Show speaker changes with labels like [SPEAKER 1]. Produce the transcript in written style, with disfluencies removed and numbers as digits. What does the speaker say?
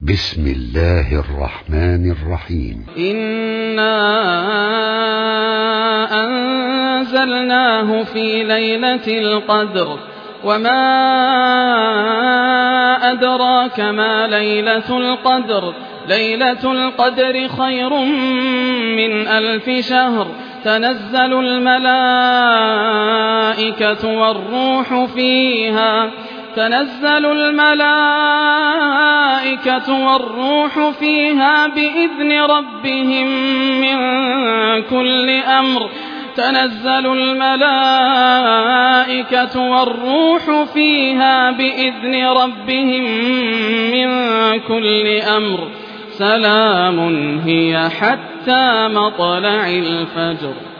[SPEAKER 1] بسم الله الرحمن الرحيم.
[SPEAKER 2] إنا أنزلناه في ليلة القدر وما أدراك ما ليلة القدر. ليلة القدر خير من 1000 شهر. تنزل الملائكة والروح فيها بإذن ربهم من كل أمر. تنزل الملائكة والروح فيها بإذن ربهم من كل أمر. سلام هي حتى مطلع الفجر.